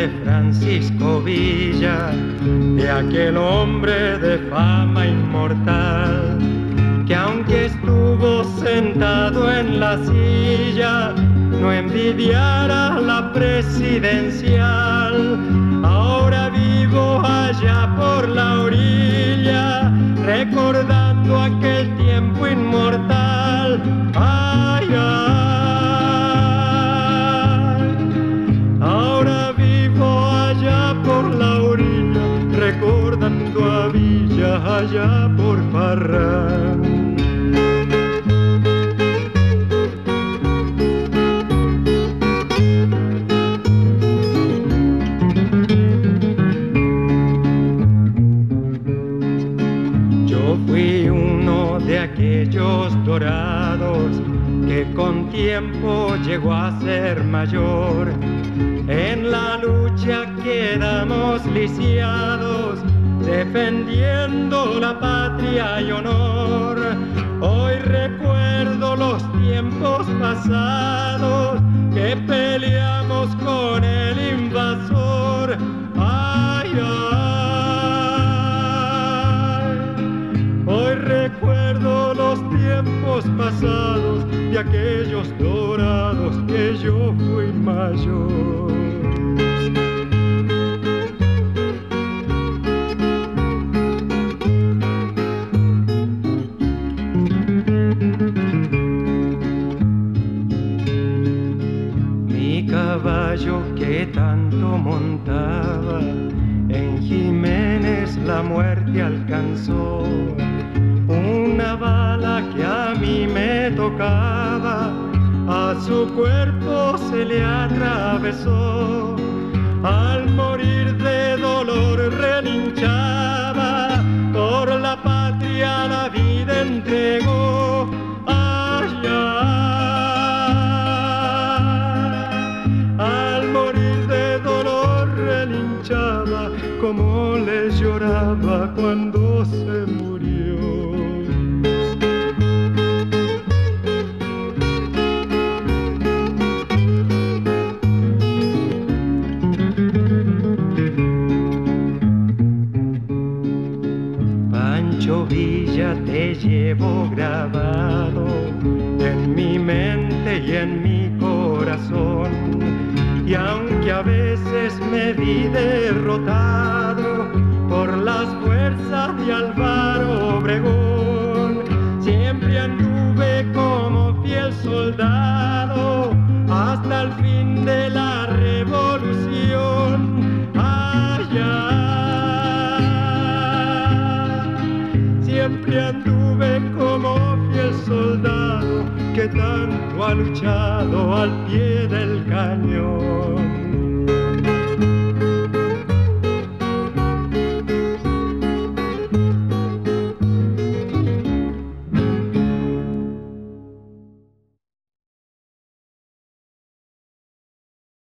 de Francisco Villa, de aquel hombre de fama inmortal, que aunque estuvo sentado en la silla, no envidiara la presidencial. Ahora vivo allá por la orilla, recordando aquel tiempo inmortal. Ay, ay, ahora vivo allá por la orilla, recordando a Villa allá por Parral. Aquellos dorados que con tiempo llegó a ser mayor, en la lucha quedamos lisiados, defendiendo la patria y honor. Hoy recuerdo los tiempos pasados que peleamos con el invasor. Ay, ay, hoy recuerdo los tiempos pasados de aquellos dorados que yo fui mayor. Mi caballo que tanto montaba, en Jiménez la muerte alcanzó. Una bala que a mí me tocaba, a su cuerpo se le atravesó. Al morir de dolor relinchaba, por la patria la vida entregó. Ay, ay, al morir de dolor relinchaba, como le lloraba cuando se murió. Villa, te llevo grabado en mi mente y en mi corazón, y aunque a veces me vi derrotado por las fuerzas de Álvaro Obregón, siempre anduve como fiel soldado hasta el fin de la revolución. Ay, siempre anduve como fiel soldado que tanto ha luchado al pie del cañón.